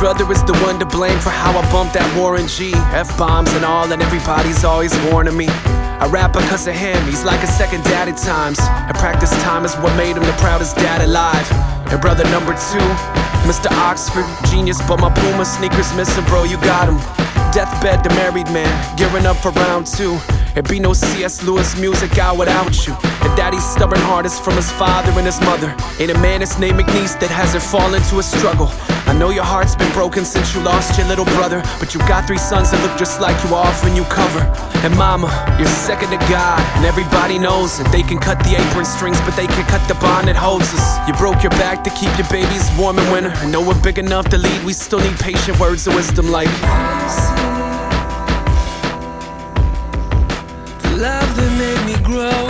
brother is the one to blame for how I bumped that Warren G. F-bombs and all, and everybody's always warning me. I rap because of him, he's like a second dad at times. And practice time is what made him the proudest dad alive. And brother number 2, Mr. Oxford, genius, but my Puma sneakers missing, bro, you got him. Deathbed to married man, gearing up for round 2. It'd be no C.S. Lewis music out without you. And daddy's stubborn heart is from his father and his mother. Ain't a man that's named McNeese that hasn't fallen to a struggle. I know your heart's been broken since you lost your little brother, but you got 3 sons that look just like you often you cover. And mama, you're second to God, and everybody knows that they can cut the apron strings, but they can't cut the bond that holds us. You broke your back to keep your babies warm in winter, and know we're big enough to lead. We still need patient words of wisdom like the love that made me grow.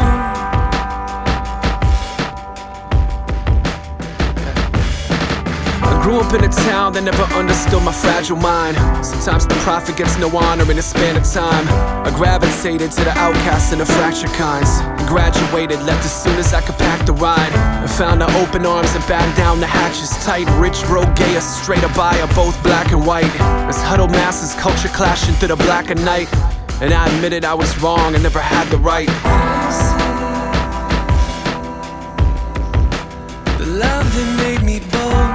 Grew up in a town that never understood my fragile mind. Sometimes the prophet gets no honor in a span of time. I gravitated to the outcasts and the fractured kinds. Graduated, left as soon as I could pack the ride. I found the open arms and battened down the hatches tight. Rich, broke, gay, or straight or bi, are both black and white. As huddled masses, culture clashing through the black of night. And I admitted I was wrong and never had the right. The love that made me bold.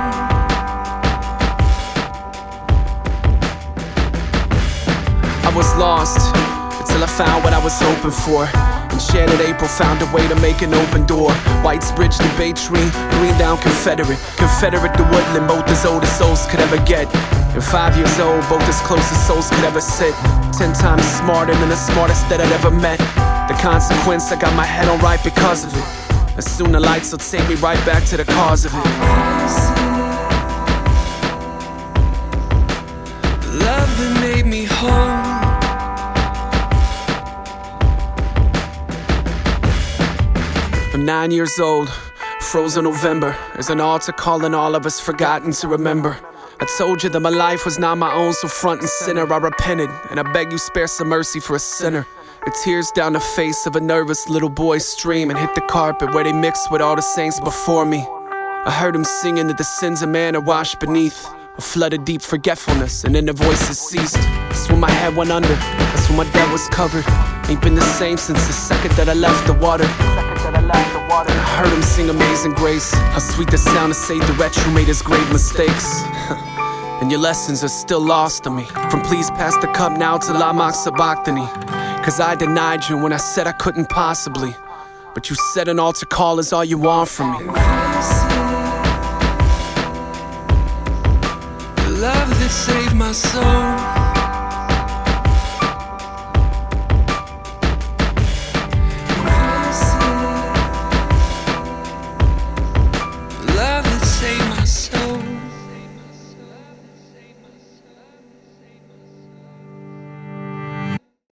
I was lost until I found what I was hoping for. Enchanted April found a way to make an open door. White's bridge to Bay Tree, green down Confederate. Confederate to Woodland, both as old as souls could ever get. And 5 years old, both as close as souls could ever sit. 10 times smarter than the smartest that I'd ever met. The consequence, I got my head on right because of it. And soon the lights will take me right back to the cause of it. The love that made me whole. I'm 9 years old, frozen November. There's an altar calling all of us forgotten to remember. I told you that my life was not my own, so front and center I repented, and I beg you spare some mercy for a sinner. The tears down the face of a nervous little boy stream and hit the carpet where they mixed with all the saints before me. I heard him singing that the sins of man are washed beneath a flood of deep forgetfulness, and then the voices ceased. That's when my head went under, that's when my debt was covered. Ain't been the same since the second that I left the water. I heard him sing Amazing Grace. How sweet the sound to save the wretch who made his great mistakes. And your lessons are still lost on me. From please pass the cup now to Lamak Sabachthani. Cause I denied you when I said I couldn't possibly. But you said an altar call is all you want from me. The love that saved my soul.